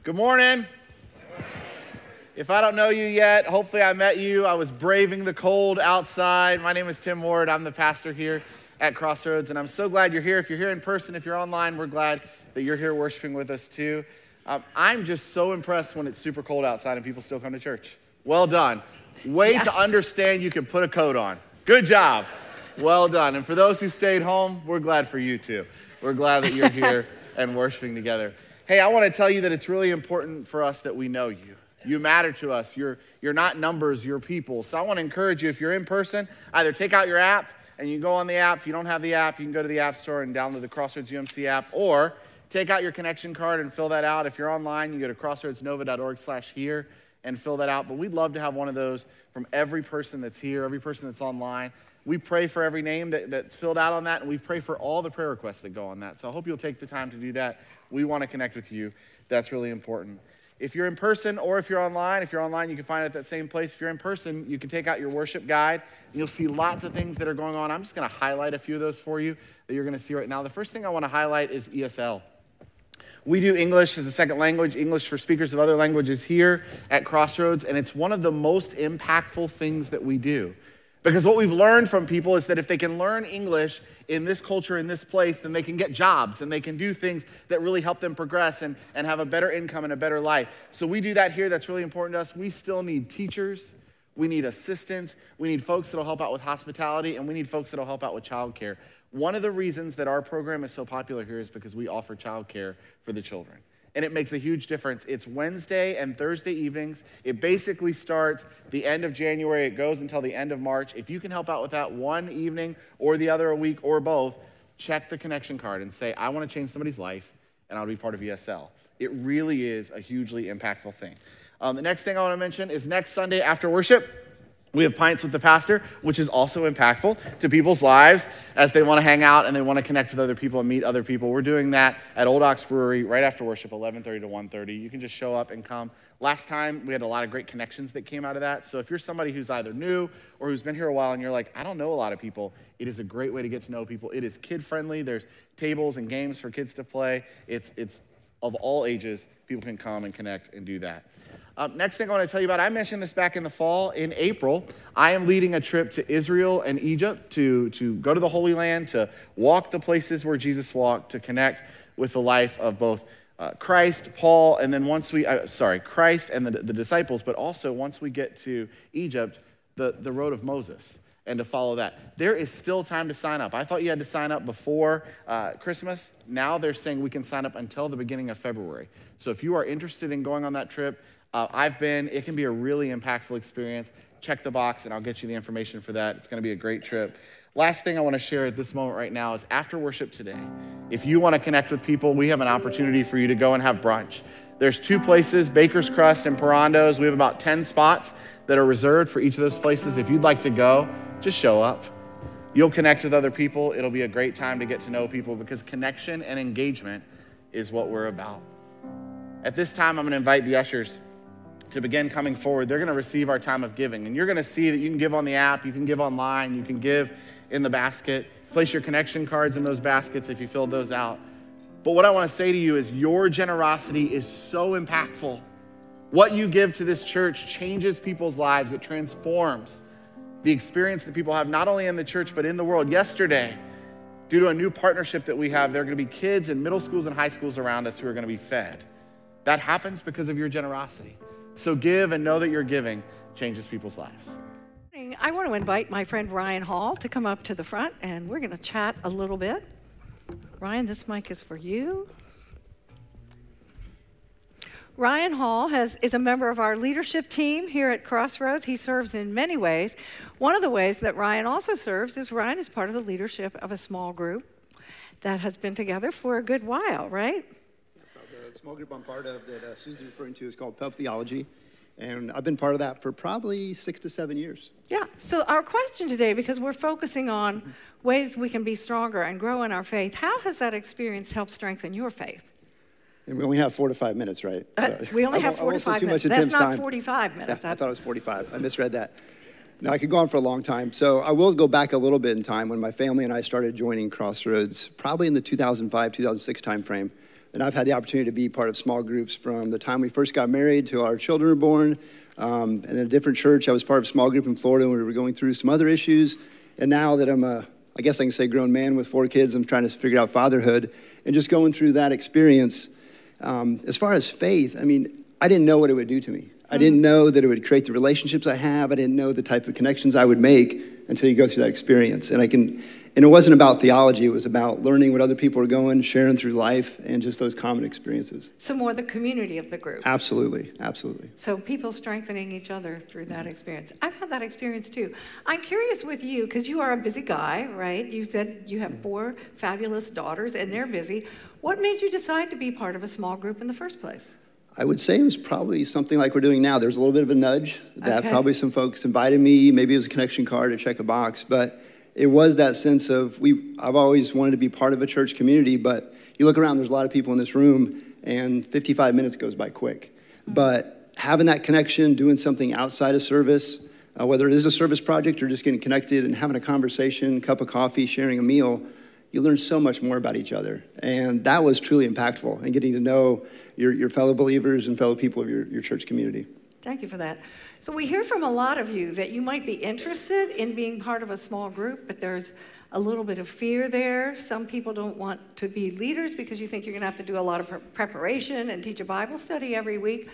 Good morning. If I don't know you yet, hopefully I met you. I was braving the cold outside. My name is Tim Ward. I'm the pastor here at Crossroads, and I'm so glad you're here. If you're here in person, if you're online, we're glad that you're here worshiping with us too. I'm just so impressed when it's super cold outside and people still come to church. Well done. Way to understand you can put a coat on. Good job. Well done. And for those who stayed home, we're glad for you too. We're glad that you're here and worshiping together. Hey, I want to tell you that it's really important for us that we know you. You matter to us. You're not numbers, you're people. So I want to encourage you, if you're in person, either take out your app and you go on the app. If you don't have the app, you can go to the App Store and download the Crossroads UMC app, or take out your connection card and fill that out. If you're online, you go to crossroadsnova.org/here and fill that out. But we'd love to have one of those from every person that's here, every person that's online. We pray for every name that's filled out on that, and we pray for all the prayer requests that go on that. So I hope you'll take the time to do that. We want to connect with you. That's really important. If you're in person or if you're online, you can find it at that same place. If you're in person, you can take out your worship guide, and you'll see lots of things that are going on. I'm just going to highlight a few of those for you that you're going to see right now. The first thing I want to highlight is ESL. We do English as a second language, English for speakers of other languages here at Crossroads, and it's one of the most impactful things that we do. Because what we've learned from people is that if they can learn English in this culture, in this place, then they can get jobs and they can do things that really help them progress and have a better income and a better life. So we do that here. That's really important to us. We still need teachers. We need assistants. We need folks that'll help out with hospitality, and we need folks that'll help out with childcare. One of the reasons that our program is so popular here is because we offer childcare for the children. And it makes a huge difference. It's Wednesday and Thursday evenings. It basically starts the end of January. It goes until the end of March. If you can help out with that one evening or the other a week or both, check the connection card and say, I want to change somebody's life, and I'll be part of ESL. It really is a hugely impactful thing. The next thing I want to mention is next Sunday after worship, we have Pints with the Pastor, which is also impactful to people's lives as they want to hang out and they want to connect with other people and meet other people. We're doing that at Old Ox Brewery right after worship, 11:30 to 1:30. You can just show up and come. Last time, we had a lot of great connections that came out of that. So if you're somebody who's either new or who's been here a while and you're like, I don't know a lot of people, it is a great way to get to know people. It is kid-friendly. There's tables and games for kids to play. It's of all ages. People can come and connect and do that. Next thing I want to tell you about, I mentioned this back in the fall. In April, I am leading a trip to Israel and Egypt to go to the Holy Land, to walk the places where Jesus walked, to connect with the life of both Christ, Paul, and then Christ and the disciples, but also once we get to Egypt, the road of Moses, and to follow that. There is still time to sign up. I thought you had to sign up before Christmas. Now they're saying we can sign up until the beginning of February. So if you are interested in going on that trip, it can be a really impactful experience. Check the box and I'll get you the information for that. It's gonna be a great trip. Last thing I wanna share at this moment right now is after worship today, if you wanna connect with people, we have an opportunity for you to go and have brunch. There's 2 places, Baker's Crust and Perando's. We have about 10 spots that are reserved for each of those places. If you'd like to go, just show up. You'll connect with other people. It'll be a great time to get to know people because connection and engagement is what we're about. At this time, I'm gonna invite the ushers to begin coming forward. They're gonna receive our time of giving. And you're gonna see that you can give on the app, you can give online, you can give in the basket. Place your connection cards in those baskets if you filled those out. But what I wanna say to you is your generosity is so impactful. What you give to this church changes people's lives. It transforms the experience that people have, not only in the church, but in the world. Yesterday, due to a new partnership that we have, there are gonna be kids in middle schools and high schools around us who are gonna be fed. That happens because of your generosity. So give and know that your giving changes people's lives. I want to invite my friend Ryan Hall to come up to the front, and we're going to chat a little bit. Ryan, this mic is for you. Ryan Hall is a member of our leadership team here at Crossroads. He serves in many ways. One of the ways that Ryan also serves is Ryan is part of the leadership of a small group that has been together for a good while, right? The small group I'm part of that Susan's referring to is called Pub Theology, and I've been part of that for probably 6 to 7 years. Yeah, so our question today, because we're focusing on ways we can be stronger and grow in our faith, how has that experience helped strengthen your faith? And we only have 4 to 5 minutes, right? We only have 4 to 5 minutes. That's not 45 minutes. Yeah, I thought it was 45. I misread that. No, I could go on for a long time. So I will go back a little bit in time when my family and I started joining Crossroads, probably in the 2005, 2006 timeframe. And I've had the opportunity to be part of small groups from the time we first got married till our children were born. And in a different church, I was part of a small group in Florida when we were going through some other issues. And now that I'm I guess I can say grown man with 4 kids, I'm trying to figure out fatherhood. And just going through that experience, as far as faith, I mean, I didn't know what it would do to me. I didn't know that it would create the relationships I have. I didn't know the type of connections I would make until you go through that experience. And it wasn't about theology. It was about learning what other people are going, sharing through life, and just those common experiences. So more the community of the group. Absolutely, absolutely. So people strengthening each other through that experience. I've had that experience too. I'm curious with you, because you are a busy guy, right? You said you have 4 fabulous daughters, and they're busy. What made you decide to be part of a small group in the first place? I would say it was probably something like we're doing now. There's a little bit of a nudge that probably some folks invited me. Maybe it was a connection card to check a box, but it was that sense of I've always wanted to be part of a church community, but you look around, there's a lot of people in this room, and 55 minutes goes by quick. But having that connection, doing something outside of service, whether it is a service project or just getting connected and having a conversation, cup of coffee, sharing a meal, you learn so much more about each other. And that was truly impactful, and getting to know your fellow believers and fellow people of your church community. Thank you for that. So we hear from a lot of you that you might be interested in being part of a small group, but there's a little bit of fear there. Some people don't want to be leaders because you think you're going to have to do a lot of preparation and teach a Bible study every week.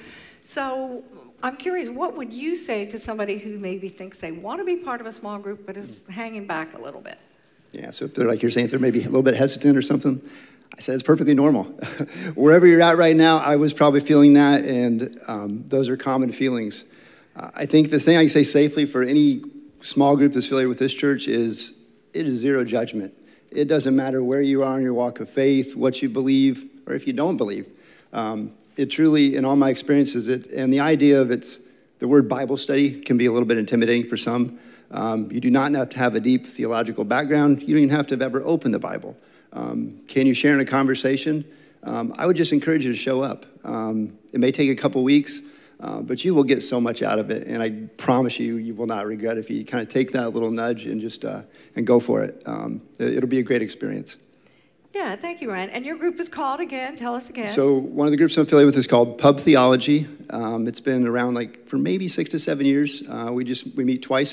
So I'm curious, what would you say to somebody who maybe thinks they want to be part of a small group but is hanging back a little bit? Yeah, so if they're like you're saying, if they're maybe a little bit hesitant or something, I said it's perfectly normal. Wherever you're at right now, I was probably feeling that, and those are common feelings. I think the thing I can say safely for any small group that's affiliated with this church is it is zero judgment. It doesn't matter where you are in your walk of faith, what you believe, or if you don't believe. It truly, in all my experiences, and the idea of the word Bible study can be a little bit intimidating for some. You do not have to have a deep theological background. You don't even have to have ever opened the Bible. Can you share in a conversation? I would just encourage you to show up. It may take a couple weeks, but you will get so much out of it, and I promise you will not regret if you kind of take that little nudge and just and go for it. It'll be a great experience. Yeah, thank you, Ryan. And your group is called again? Tell us again. So one of the groups I'm affiliated with is called Pub Theology. It's been around for maybe 6 to 7 years. We meet twice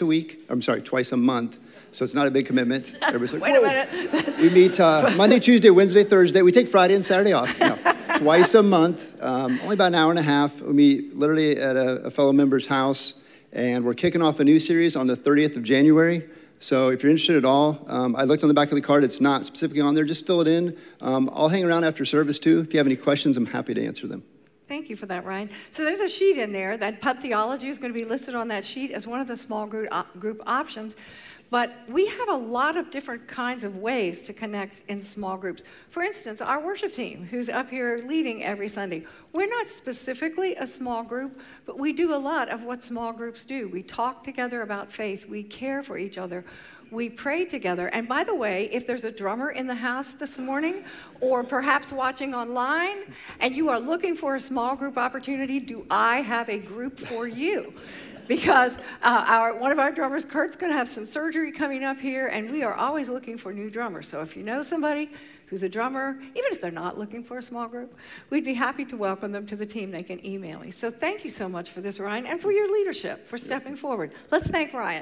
a month. So it's not a big commitment. Everybody's like, Wait a minute. We meet Monday, Tuesday, Wednesday, Thursday. We take Friday and Saturday off. No, twice a month, only about an hour and a half. We meet literally at a fellow member's house, and we're kicking off a new series on the 30th of January. So if you're interested at all, I looked on the back of the card. It's not specifically on there. Just fill it in. I'll hang around after service, too. If you have any questions, I'm happy to answer them. Thank you for that, Ryan. So there's a sheet in there. That Pub Theology is going to be listed on that sheet as one of the small group options. But we have a lot of different kinds of ways to connect in small groups. For instance, our worship team, who's up here leading every Sunday, we're not specifically a small group, but we do a lot of what small groups do. We talk together about faith. We care for each other. We pray together. And by the way, if there's a drummer in the house this morning, or perhaps watching online, and you are looking for a small group opportunity, do I have a group for you? Because one of our drummers, Kurt's going to have some surgery coming up here, and we are always looking for new drummers. So if you know somebody who's a drummer, even if they're not looking for a small group, we'd be happy to welcome them to the team. They can email me. So thank you so much for this, Ryan, and for your leadership, for stepping forward. Let's thank Ryan.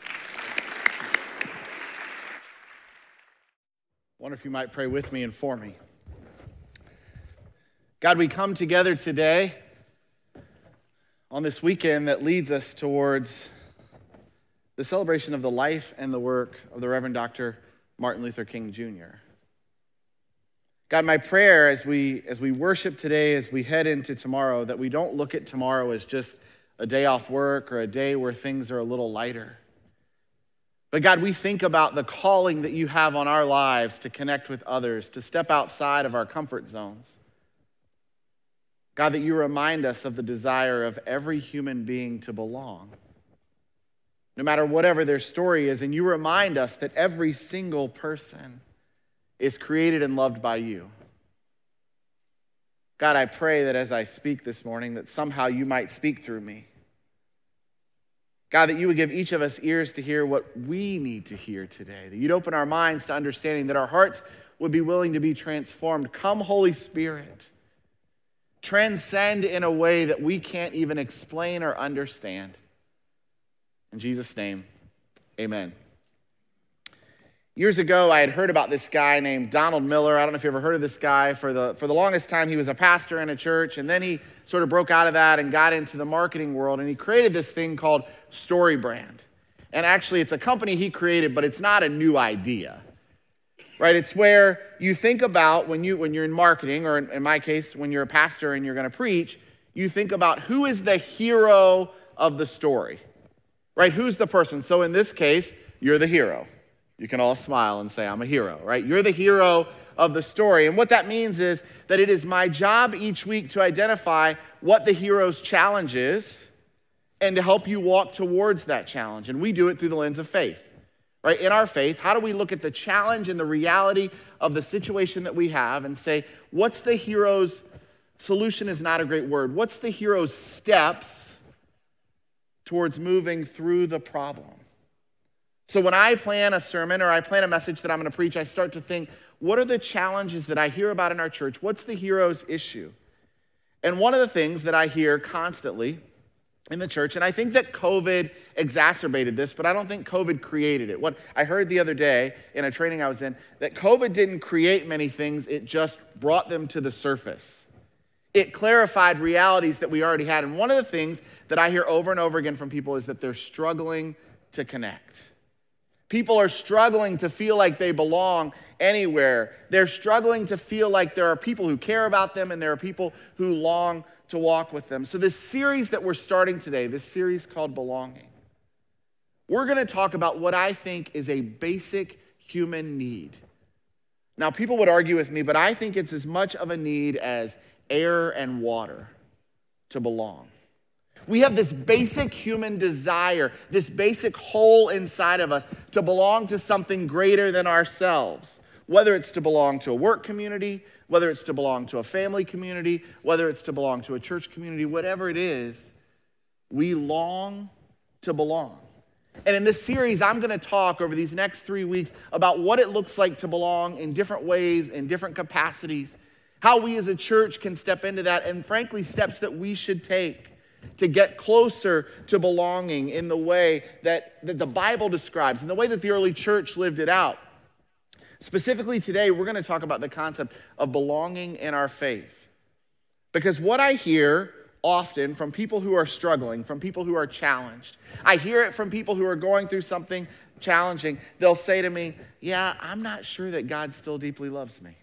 I wonder if you might pray with me and for me. God, we come together today on this weekend that leads us towards the celebration of the life and the work of the Reverend Dr. Martin Luther King Jr. God, my prayer as we worship today, as we head into tomorrow, that we don't look at tomorrow as just a day off work or a day where things are a little lighter. But God, we think about the calling that you have on our lives to connect with others, to step outside of our comfort zones. God, that you remind us of the desire of every human being to belong, no matter whatever their story is, and you remind us that every single person is created and loved by you. God, I pray that as I speak this morning, that somehow you might speak through me. God, that you would give each of us ears to hear what we need to hear today, that you'd open our minds to understanding, that our hearts would be willing to be transformed. Come, Holy Spirit. Transcend in a way that we can't even explain or understand. In Jesus' name, amen. Years ago, I had heard about this guy named Donald Miller. I don't know if you ever heard of this guy. For the longest time, he was a pastor in a church, and then he sort of broke out of that and got into the marketing world, and he created this thing called StoryBrand. And actually, it's a company he created, but it's not a new idea, right? It's where you think about when you're in marketing, or in my case, when you're a pastor and you're going to preach, you think about who is the hero of the story, right? Who's the person? So in this case, you're the hero. You can all smile and say, I'm a hero, right? You're the hero of the story. And what that means is that it is my job each week to identify what the hero's challenge is and to help you walk towards that challenge. And we do it through the lens of faith, right? In our faith, how do we look at the challenge and the reality of the situation that we have and say, what's the hero's solution is not a great word. What's the hero's steps towards moving through the problem? So when I plan a sermon or I plan a message that I'm going to preach, I start to think, what are the challenges that I hear about in our church? What's the hero's issue? And one of the things that I hear constantly in the church, and I think that COVID exacerbated this, but I don't think COVID created it. What I heard the other day in a training I was in, that COVID didn't create many things, it just brought them to the surface. It clarified realities that we already had. And one of the things that I hear over and over again from people is that they're struggling to connect. People are struggling to feel like they belong anywhere. They're struggling to feel like there are people who care about them and there are people who long to walk with them. So this series that we're starting today, this series called Belonging, we're going to talk about what I think is a basic human need. Now, people would argue with me, but I think it's as much of a need as air and water to belong. We have this basic human desire, this basic hole inside of us to belong to something greater than ourselves, whether it's to belong to a work community, whether it's to belong to a family community, whether it's to belong to a church community, whatever it is, we long to belong. And in this series, I'm going to talk over these next 3 weeks about what it looks like to belong in different ways, in different capacities, how we as a church can step into that, and frankly, steps that we should take to get closer to belonging in the way that the Bible describes, in the way that the early church lived it out. Specifically today, we're going to talk about the concept of belonging in our faith. Because what I hear often from people who are struggling, from people who are challenged, I hear it from people who are going through something challenging. They'll say to me, yeah, I'm not sure that God still deeply loves me.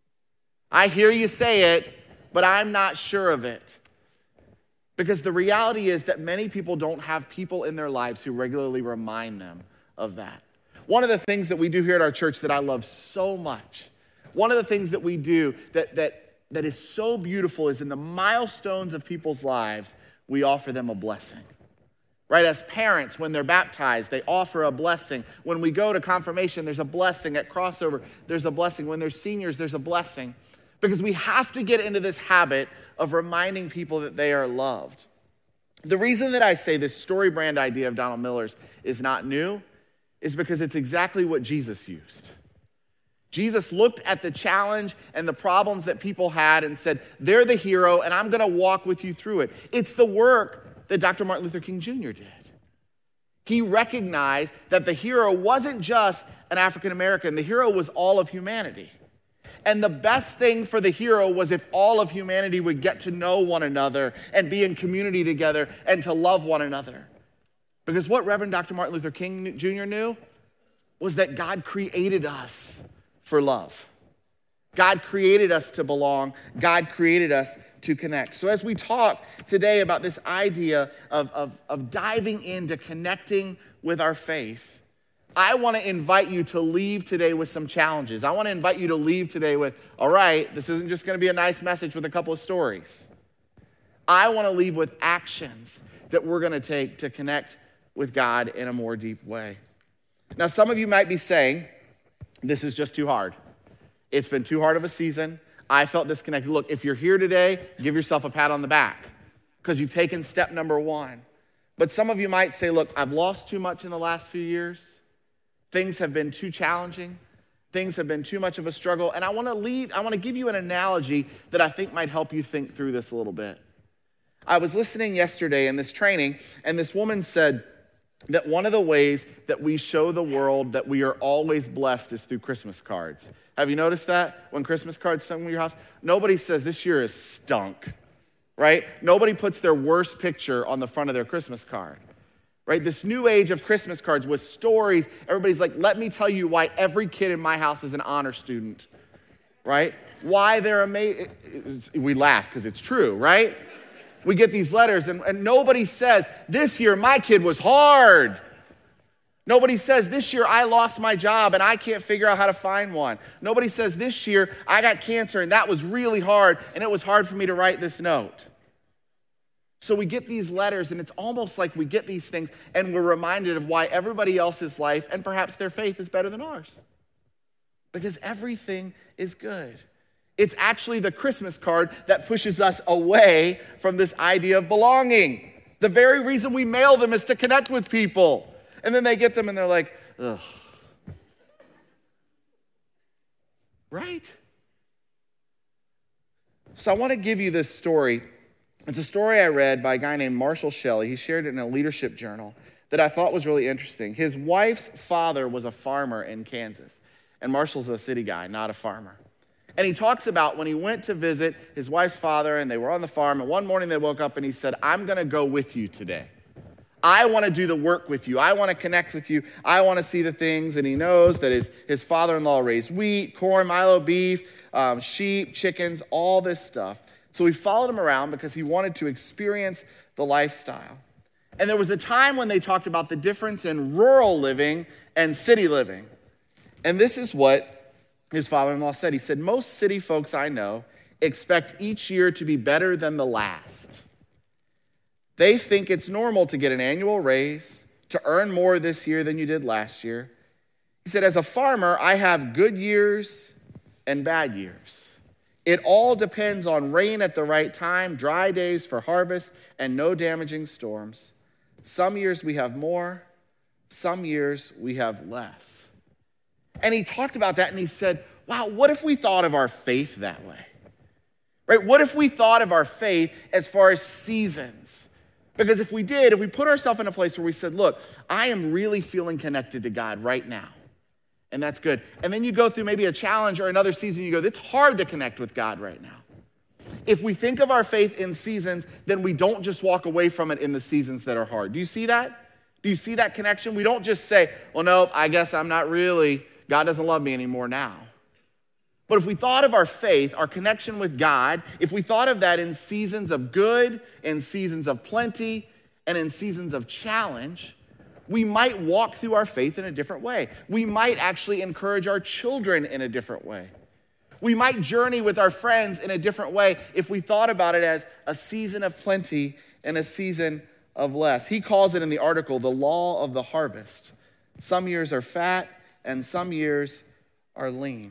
I hear you say it, but I'm not sure of it. Because the reality is that many people don't have people in their lives who regularly remind them of that. One of the things that we do here at our church that I love so much, one of the things that we do that is so beautiful is in the milestones of people's lives, we offer them a blessing. Right? As parents, when they're baptized, they offer a blessing. When we go to confirmation, there's a blessing. At crossover, there's a blessing. When they're seniors, there's a blessing. Because we have to get into this habit of reminding people that they are loved. The reason that I say this StoryBrand idea of Donald Miller's is not new is because it's exactly what Jesus used. Jesus looked at the challenge and the problems that people had and said, they're the hero and I'm going to walk with you through it. It's the work that Dr. Martin Luther King Jr. did. He recognized that the hero wasn't just an African American, the hero was all of humanity. And the best thing for the hero was if all of humanity would get to know one another and be in community together and to love one another. Because what Reverend Dr. Martin Luther King Jr. knew was that God created us for love. God created us to belong. God created us to connect. So as we talk today about this idea of diving into connecting with our faith, I want to invite you to leave today with some challenges. I want to invite you to leave today with, all right, this isn't just going to be a nice message with a couple of stories. I want to leave with actions that we're going to take to connect with God in a more deep way. Now, some of you might be saying, this is just too hard. It's been too hard of a season. I felt disconnected. Look, if you're here today, give yourself a pat on the back because you've taken step number one. But some of you might say, look, I've lost too much in the last few years. Things have been too challenging. Things have been too much of a struggle. And I want to give you an analogy that I think might help you think through this a little bit. I was listening yesterday in this training, and this woman said that one of the ways that we show the world that we are always blessed is through Christmas cards. Have you noticed that? When Christmas cards come to your house, nobody says this year is stunk, right? Nobody puts their worst picture on the front of their Christmas card, right? This new age of Christmas cards with stories, everybody's like, let me tell you why every kid in my house is an honor student, right? Why they're amazing. We laugh because it's true, right? We get these letters and nobody says, this year my kid was hard. Nobody says, this year I lost my job and I can't figure out how to find one. Nobody says, this year I got cancer and that was really hard and it was hard for me to write this note. So we get these letters and it's almost like we get these things and we're reminded of why everybody else's life and perhaps their faith is better than ours. Because everything is good. It's actually the Christmas card that pushes us away from this idea of belonging. The very reason we mail them is to connect with people. And then they get them and they're like, ugh. Right? So I want to give you this story. It's a story I read by a guy named Marshall Shelley. He shared it in a leadership journal that I thought was really interesting. His wife's father was a farmer in Kansas. And Marshall's a city guy, not a farmer. And he talks about when he went to visit his wife's father and they were on the farm. And one morning they woke up and he said, I'm going to go with you today. I want to do the work with you. I want to connect with you. I want to see the things. And he knows that his father-in-law raised wheat, corn, milo beef, sheep, chickens, all this stuff. So he followed him around because he wanted to experience the lifestyle. And there was a time when they talked about the difference in rural living and city living. And this is what his father-in-law said. He said, most city folks I know expect each year to be better than the last. They think it's normal to get an annual raise, to earn more this year than you did last year. He said, as a farmer, I have good years and bad years. It all depends on rain at the right time, dry days for harvest, and no damaging storms. Some years we have more, some years we have less. And he talked about that and he said, wow, what if we thought of our faith that way? Right? What if we thought of our faith as far as seasons? Because if we put ourselves in a place where we said, look, I am really feeling connected to God right now. And that's good. And then you go through maybe a challenge or another season, you go, it's hard to connect with God right now. If we think of our faith in seasons, then we don't just walk away from it in the seasons that are hard. Do you see that? Do you see that connection? We don't just say, well, no, I guess I'm not really, God doesn't love me anymore now. But if we thought of our faith, our connection with God, if we thought of that in seasons of good, in seasons of plenty, and in seasons of challenge, we might walk through our faith in a different way. We might actually encourage our children in a different way. We might journey with our friends in a different way if we thought about it as a season of plenty and a season of less. He calls it in the article, the law of the harvest. Some years are fat and some years are lean.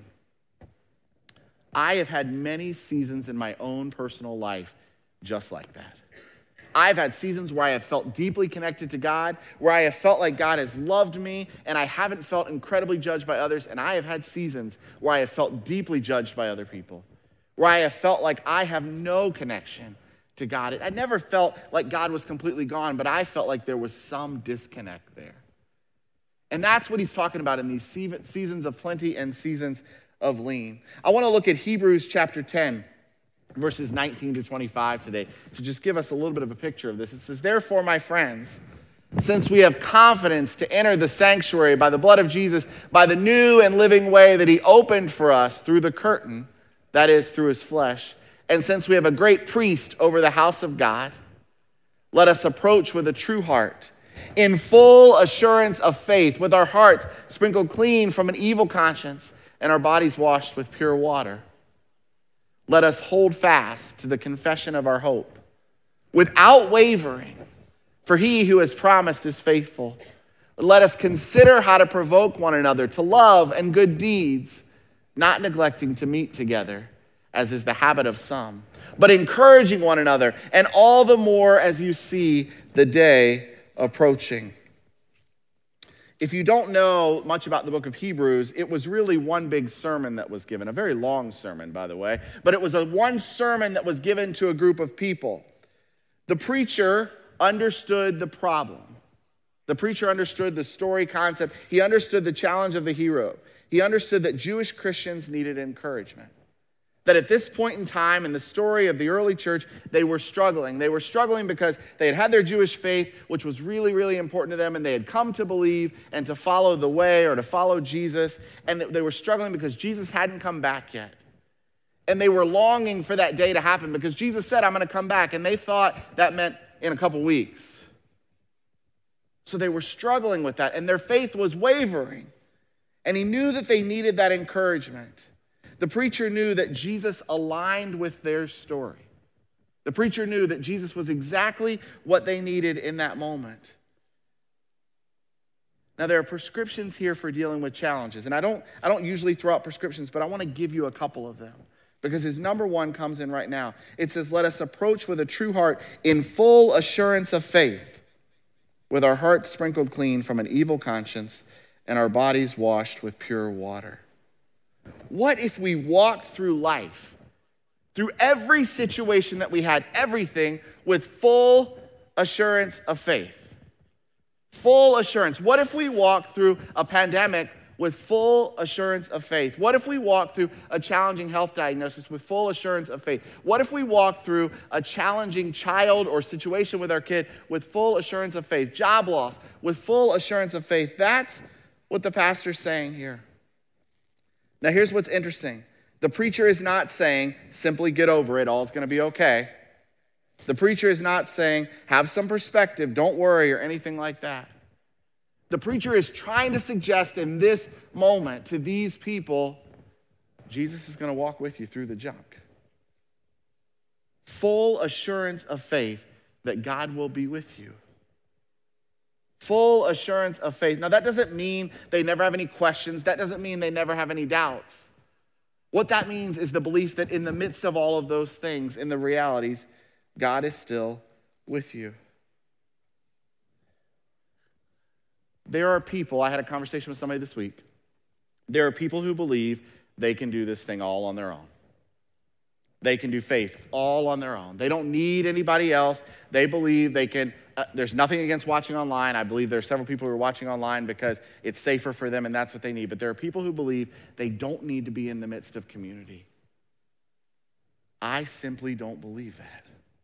I have had many seasons in my own personal life just like that. I've had seasons where I have felt deeply connected to God, where I have felt like God has loved me, and I haven't felt incredibly judged by others. And I have had seasons where I have felt deeply judged by other people, where I have felt like I have no connection to God. I never felt like God was completely gone, but I felt like there was some disconnect there. And that's what he's talking about in these seasons of plenty and seasons of lean. I want to look at Hebrews chapter 10, verses 19 to 25 today to just give us a little bit of a picture of this. It says, therefore, my friends, since we have confidence to enter the sanctuary by the blood of Jesus, by the new and living way that he opened for us through the curtain, that is, through his flesh, and since we have a great priest over the house of God, let us approach with a true heart, in full assurance of faith, with our hearts sprinkled clean from an evil conscience, and our bodies washed with pure water. Let us hold fast to the confession of our hope without wavering, for he who has promised is faithful. Let us consider how to provoke one another to love and good deeds, not neglecting to meet together, as is the habit of some, but encouraging one another, and all the more as you see the day approaching. If you don't know much about the book of Hebrews, it was really one big sermon that was given, a very long sermon, by the way, but it was one sermon that was given to a group of people. The preacher understood the problem. The preacher understood the story concept. He understood the challenge of the hero. He understood that Jewish Christians needed encouragement. That at this point in time in the story of the early church, they were struggling. They were struggling because they had their Jewish faith, which was really, really important to them, and they had come to believe and to follow the way or to follow Jesus, and they were struggling because Jesus hadn't come back yet. And they were longing for that day to happen because Jesus said, I'm going to come back, and they thought that meant in a couple weeks. So they were struggling with that, and their faith was wavering, and he knew that they needed that encouragement. The preacher knew that Jesus aligned with their story. The preacher knew that Jesus was exactly what they needed in that moment. Now, there are prescriptions here for dealing with challenges, and I don't usually throw out prescriptions, but I want to give you a couple of them because his number one comes in right now. It says, let us approach with a true heart in full assurance of faith, with our hearts sprinkled clean from an evil conscience and our bodies washed with pure water. What if we walked through life, through every situation that we had, everything with full assurance of faith? Full assurance. What if we walked through a pandemic with full assurance of faith? What if we walked through a challenging health diagnosis with full assurance of faith? What if we walked through a challenging child or situation with our kid with full assurance of faith? Job loss with full assurance of faith. That's what the pastor's saying here. Now, here's what's interesting. The preacher is not saying, simply get over it, all's going to be okay. The preacher is not saying, have some perspective, don't worry, or anything like that. The preacher is trying to suggest in this moment to these people, Jesus is going to walk with you through the junk. Full assurance of faith that God will be with you. Full assurance of faith. Now, that doesn't mean they never have any questions. That doesn't mean they never have any doubts. What that means is the belief that in the midst of all of those things, in the realities, God is still with you. There are people, I had a conversation with somebody this week. There are people who believe they can do this thing all on their own. They can do faith all on their own. They don't need anybody else. They believe they can. There's nothing against watching online. I believe there are several people who are watching online because it's safer for them and that's what they need. But there are people who believe they don't need to be in the midst of community. I simply don't believe that.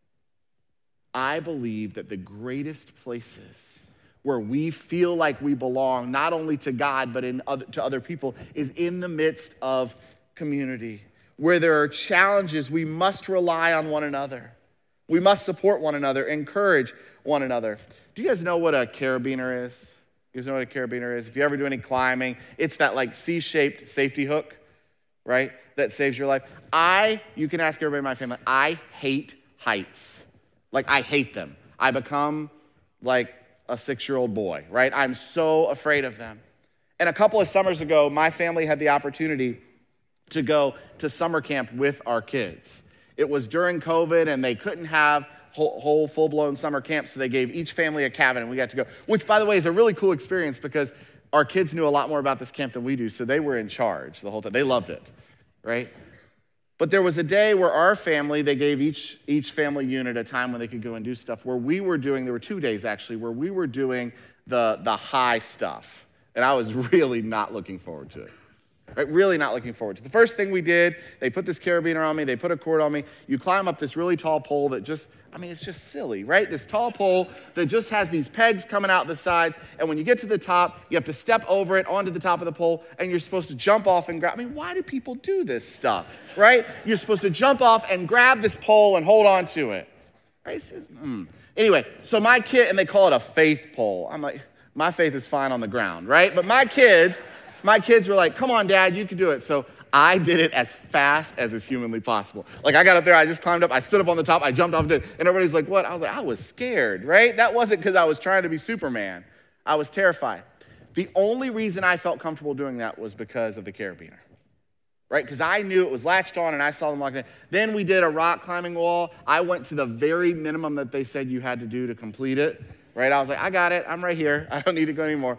I believe that the greatest places where we feel like we belong, not only to God, but to other people, is in the midst of community. Where there are challenges, we must rely on one another. We must support one another, encourage one another. Do you guys know what a carabiner is? You guys know what a carabiner is? If you ever do any climbing, it's that like C-shaped safety hook, right? That saves your life. You can ask everybody in my family, I hate heights. Like, I hate them. I become like a 6-year-old boy, right? I'm so afraid of them. And a couple of summers ago, my family had the opportunity to go to summer camp with our kids. It was during COVID, and they couldn't have whole full-blown summer camp, so they gave each family a cabin, and we got to go, which, by the way, is a really cool experience because our kids knew a lot more about this camp than we do, so they were in charge the whole time. They loved it, right? But there was a day where our family, they gave each family unit a time when they could go and do stuff, where we were doing, there were 2 days actually, where we were doing the high stuff, and I was really not looking forward to it. Right, really not looking forward to it. The first thing we did, they put this carabiner on me, they put a cord on me. You climb up this really tall pole that it's just silly, right? This tall pole that just has these pegs coming out the sides, and when you get to the top, you have to step over it onto the top of the pole, and you're supposed to jump off and grab. Why do people do this stuff, right? You're supposed to jump off and grab this pole and hold on to it. Right? It's just, Anyway, so my kid, and they call it a faith pole. I'm like, my faith is fine on the ground, right? But my kids were like, come on, Dad, you can do it. So I did it as fast as is humanly possible. Like, I got up there, I just climbed up, I stood up on the top, I jumped off, and everybody's like, what? I was like, I was scared, right? That wasn't because I was trying to be Superman. I was terrified. The only reason I felt comfortable doing that was because of the carabiner, right? Because I knew it was latched on, and I saw them locking it. Then we did a rock climbing wall. I went to the very minimum that they said you had to do to complete it, right? I was like, I got it, I'm right here. I don't need to go anymore.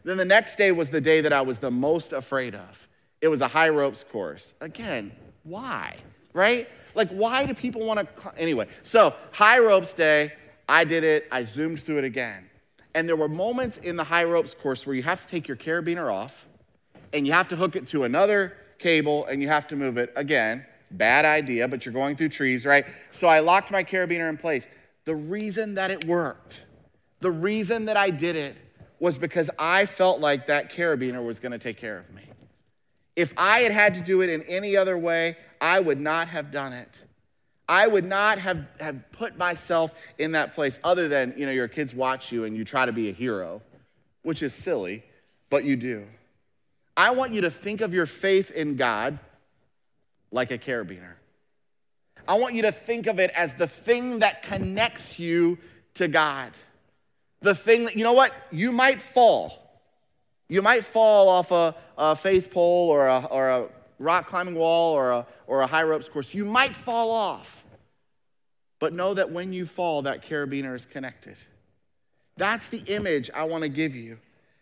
Then the next day was the day that I was the most afraid of. It was a high ropes course. Again, why, right? Like, why do people want to, anyway. So high ropes day, I did it, I zoomed through it again. And there were moments in the high ropes course where you have to take your carabiner off and you have to hook it to another cable and you have to move it. Again, bad idea, but you're going through trees, right? So I locked my carabiner in place. The reason that it worked, the reason that I did it was because I felt like that carabiner was going to take care of me. If I had had to do it in any other way, I would not have done it. I would not have put myself in that place other than, your kids watch you and you try to be a hero, which is silly, but you do. I want you to think of your faith in God like a carabiner. I want you to think of it as the thing that connects you to God. The thing that, you might fall. You might fall off a faith pole or a rock climbing wall or a high ropes course. You might fall off. But know that when you fall, that carabiner is connected. That's the image I want to give you.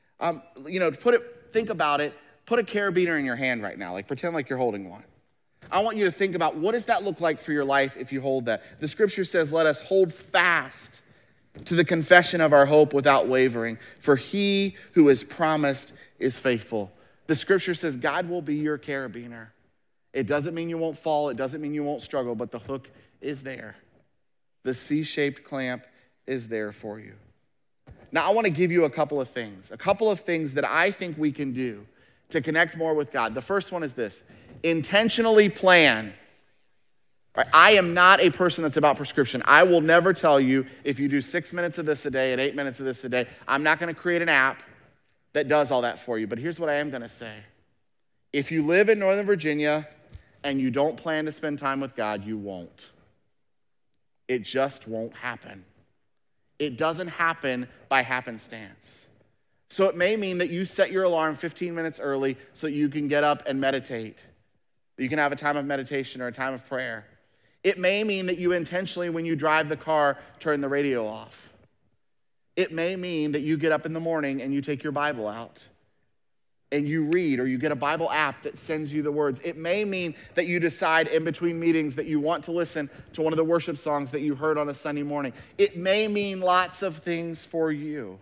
Think about it. Put a carabiner in your hand right now. Like, pretend like you're holding one. I want you to think about, what does that look like for your life if you hold that? The scripture says, let us hold fast to the confession of our hope without wavering, for he who is promised is faithful. The scripture says God will be your carabiner. It doesn't mean you won't fall. It doesn't mean you won't struggle, but the hook is there. The C-shaped clamp is there for you. Now, I want to give you a couple of things that I think we can do to connect more with God. The first one is this: intentionally plan. Right? I am not a person that's about prescription. I will never tell you if you do 6 minutes of this a day and 8 minutes of this a day. I'm not going to create an app that does all that for you. But here's what I am going to say. If you live in Northern Virginia and you don't plan to spend time with God, you won't. It just won't happen. It doesn't happen by happenstance. So it may mean that you set your alarm 15 minutes early so that you can get up and meditate. You can have a time of meditation or a time of prayer. It may mean that you intentionally, when you drive the car, turn the radio off. It may mean that you get up in the morning and you take your Bible out and you read, or you get a Bible app that sends you the words. It may mean that you decide in between meetings that you want to listen to one of the worship songs that you heard on a Sunday morning. It may mean lots of things for you.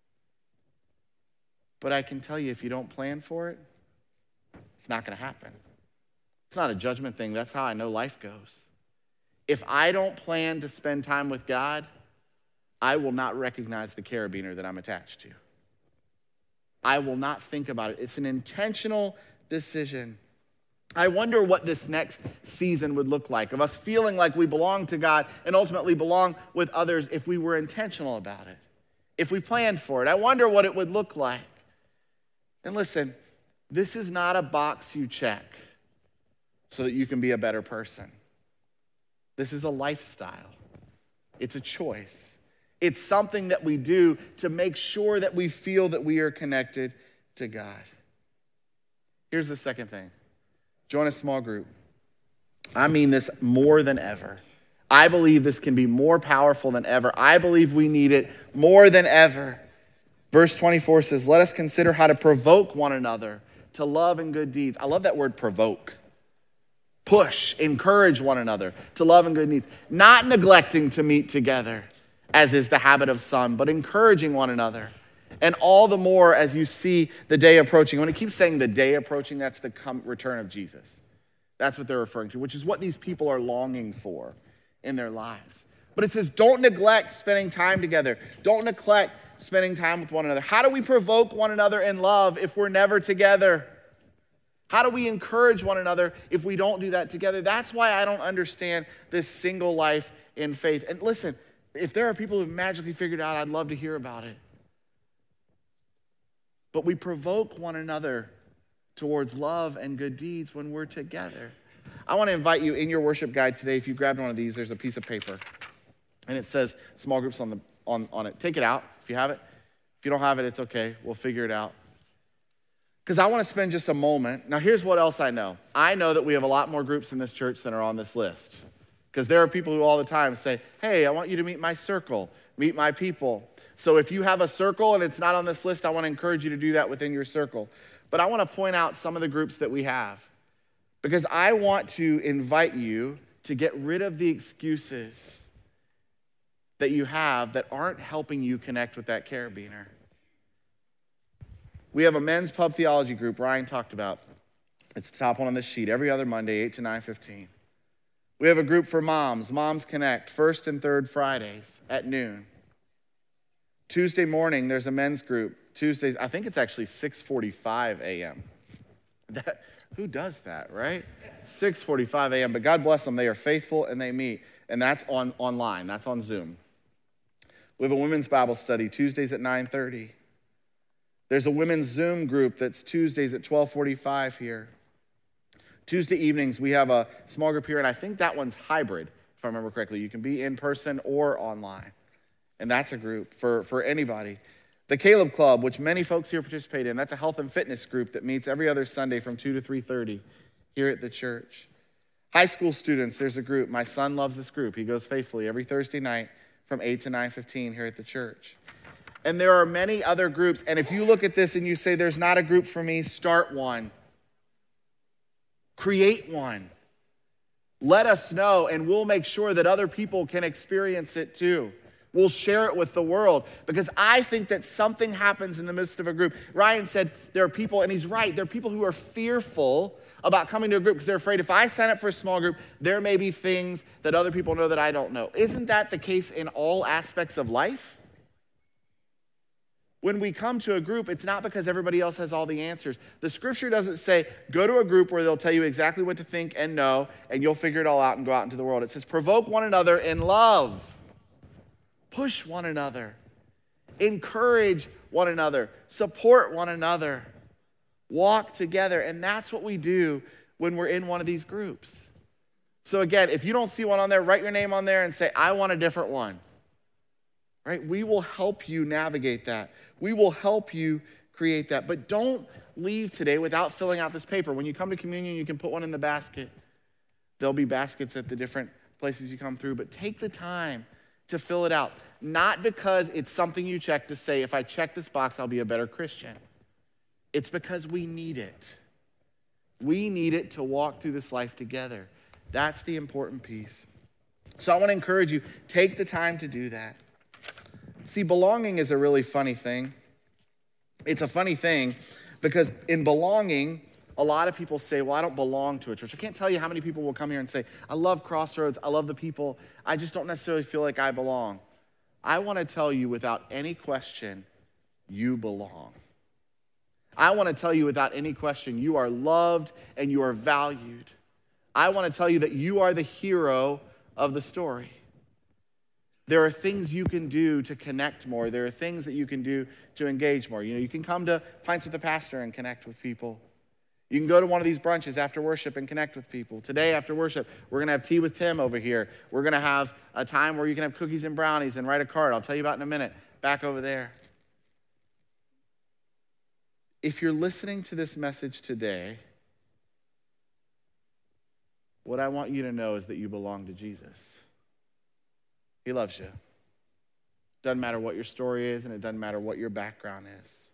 But I can tell you, if you don't plan for it, it's not going to happen. It's not a judgment thing. That's how I know life goes. If I don't plan to spend time with God, I will not recognize the carabiner that I'm attached to. I will not think about it. It's an intentional decision. I wonder what this next season would look like, of us feeling like we belong to God and ultimately belong with others if we were intentional about it, if we planned for it. I wonder what it would look like. And listen, this is not a box you check so that you can be a better person. This is a lifestyle. It's a choice. It's something that we do to make sure that we feel that we are connected to God. Here's the second thing. Join a small group. I mean this more than ever. I believe this can be more powerful than ever. I believe we need it more than ever. Verse 24 says, let us consider how to provoke one another to love and good deeds. I love that word, provoke. Push, encourage one another to love and good deeds. Not neglecting to meet together, as is the habit of some, but encouraging one another. And all the more as you see the day approaching. When it keeps saying the day approaching, that's the return of Jesus. That's what they're referring to, which is what these people are longing for in their lives. But it says, don't neglect spending time together. Don't neglect spending time with one another. How do we provoke one another in love if we're never together? How do we encourage one another if we don't do that together? That's why I don't understand this single life in faith. And listen, if there are people who've magically figured it out, I'd love to hear about it. But we provoke one another towards love and good deeds when we're together. I want to invite you in your worship guide today. If you grabbed one of these, there's a piece of paper. And it says small groups on it. Take it out if you have it. If you don't have it, it's okay. We'll figure it out. Because I want to spend just a moment. Now, here's what else I know. I know that we have a lot more groups in this church than are on this list. Because there are people who all the time say, hey, I want you to meet my circle, meet my people. So if you have a circle and it's not on this list, I want to encourage you to do that within your circle. But I want to point out some of the groups that we have, because I want to invite you to get rid of the excuses that you have that aren't helping you connect with that carabiner. We have a men's pub theology group Ryan talked about. It's the top one on this sheet, every other Monday, 8 to 9:15. We have a group for moms, Moms Connect, first and third Fridays at noon. Tuesday morning, there's a men's group. Tuesdays, I think it's actually 6:45 a.m. Who does that, right? 6:45 a.m., but God bless them. They are faithful and they meet, and that's online. That's on Zoom. We have a women's Bible study Tuesdays at 9:30. There's a women's Zoom group that's Tuesdays at 12:45 here. Tuesday evenings, we have a small group here, and I think that one's hybrid, if I remember correctly. You can be in person or online, and that's a group for anybody. The Caleb Club, which many folks here participate in, that's a health and fitness group that meets every other Sunday from 2 to 3:30 here at the church. High school students, there's a group. My son loves this group. He goes faithfully every Thursday night from 8 to 9:15 here at the church. And there are many other groups, and if you look at this and you say, there's not a group for me, start one. Create one. Let us know, and we'll make sure that other people can experience it too. We'll share it with the world, because I think that something happens in the midst of a group. Ryan said there are people, and he's right, there are people who are fearful about coming to a group because they're afraid if I sign up for a small group, there may be things that other people know that I don't know. Isn't that the case in all aspects of life? When we come to a group, it's not because everybody else has all the answers. The scripture doesn't say, go to a group where they'll tell you exactly what to think and know, and you'll figure it all out and go out into the world. It says, provoke one another in love. Push one another. Encourage one another. Support one another. Walk together. And that's what we do when we're in one of these groups. So again, if you don't see one on there, write your name on there and say, I want a different one. Right? We will help you navigate that. We will help you create that. But don't leave today without filling out this paper. When you come to communion, you can put one in the basket. There'll be baskets at the different places you come through. But take the time to fill it out. Not because it's something you check to say, if I check this box, I'll be a better Christian. It's because we need it. We need it to walk through this life together. That's the important piece. So I want to encourage you, take the time to do that. See, belonging is a really funny thing. It's a funny thing because in belonging, a lot of people say, well, I don't belong to a church. I can't tell you how many people will come here and say, I love Crossroads, I love the people, I just don't necessarily feel like I belong. I want to tell you without any question, you belong. I want to tell you without any question, you are loved and you are valued. I want to tell you that you are the hero of the story. There are things you can do to connect more. There are things that you can do to engage more. You can come to Pints with the Pastor and connect with people. You can go to one of these brunches after worship and connect with people. Today after worship, we're going to have tea with Tim over here. We're going to have a time where you can have cookies and brownies and write a card. I'll tell you about in a minute. Back over there. If you're listening to this message today, what I want you to know is that you belong to Jesus. He loves you. Doesn't matter what your story is, and it doesn't matter what your background is.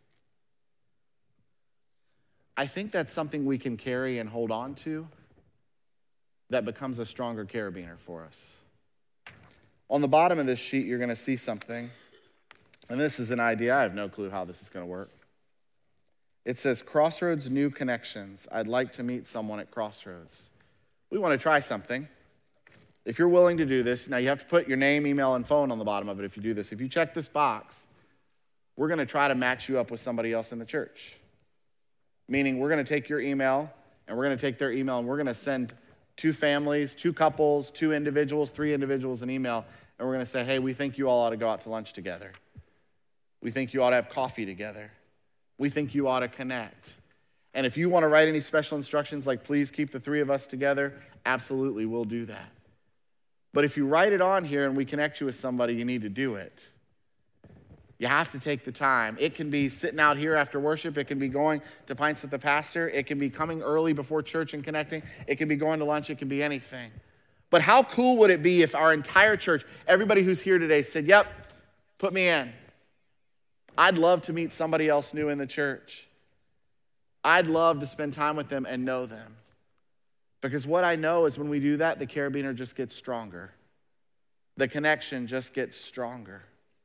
I think that's something we can carry and hold on to that becomes a stronger carabiner for us. On the bottom of this sheet, you're going to see something, and this is an idea. I have no clue how this is going to work. It says, Crossroads New Connections. I'd like to meet someone at Crossroads. We want to try something. If you're willing to do this, now you have to put your name, email, and phone on the bottom of it if you do this. If you check this box, we're going to try to match you up with somebody else in the church. Meaning we're going to take your email, and we're going to take their email, and we're going to send 2 families, 2 couples, 2 individuals, 3 individuals an email, and we're going to say, hey, we think you all ought to go out to lunch together. We think you ought to have coffee together. We think you ought to connect. And if you want to write any special instructions like please keep the 3 of us together, absolutely, we'll do that. But if you write it on here and we connect you with somebody, you need to do it. You have to take the time. It can be sitting out here after worship. It can be going to Pints with the Pastor. It can be coming early before church and connecting. It can be going to lunch. It can be anything. But how cool would it be if our entire church, everybody who's here today said, yep, put me in. I'd love to meet somebody else new in the church. I'd love to spend time with them and know them. Because what I know is when we do that, the carabiner just gets stronger. The connection just gets stronger.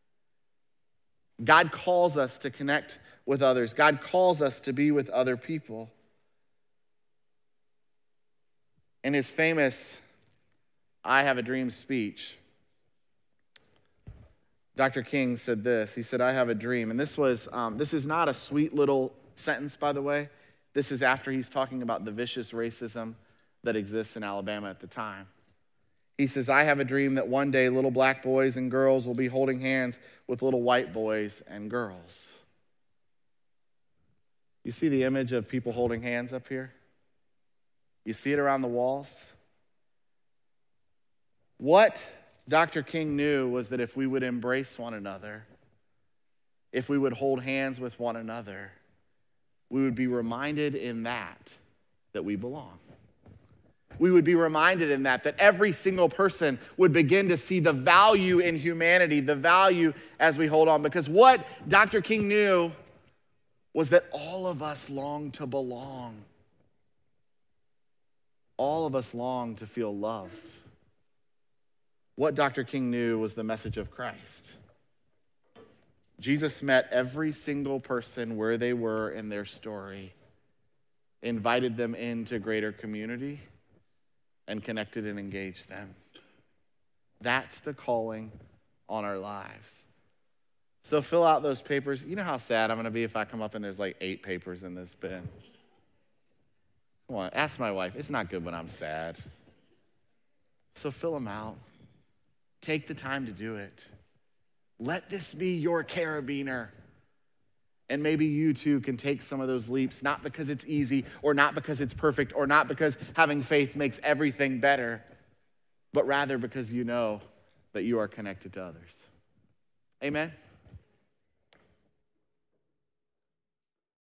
God calls us to connect with others. God calls us to be with other people. In his famous I Have a Dream speech, Dr. King said this. He said, I have a dream. And this is not a sweet little sentence, by the way. This is after he's talking about the vicious racism that exists in Alabama at the time. He says, I have a dream that one day little black boys and girls will be holding hands with little white boys and girls. You see the image of people holding hands up here? You see it around the walls? What Dr. King knew was that if we would embrace one another, if we would hold hands with one another, we would be reminded in that we belong. We would be reminded in that every single person would begin to see the value in humanity, the value as we hold on. Because what Dr. King knew was that all of us long to belong. All of us long to feel loved. What Dr. King knew was the message of Christ. Jesus met every single person where they were in their story, invited them into greater community, and connected and engaged them. That's the calling on our lives. So fill out those papers. You know how sad I'm going to be if I come up and there's like 8 papers in this bin. Come on, ask my wife. It's not good when I'm sad. So fill them out. Take the time to do it. Let this be your carabiner. And maybe you too can take some of those leaps, not because it's easy or not because it's perfect or not because having faith makes everything better, but rather because you know that you are connected to others. Amen.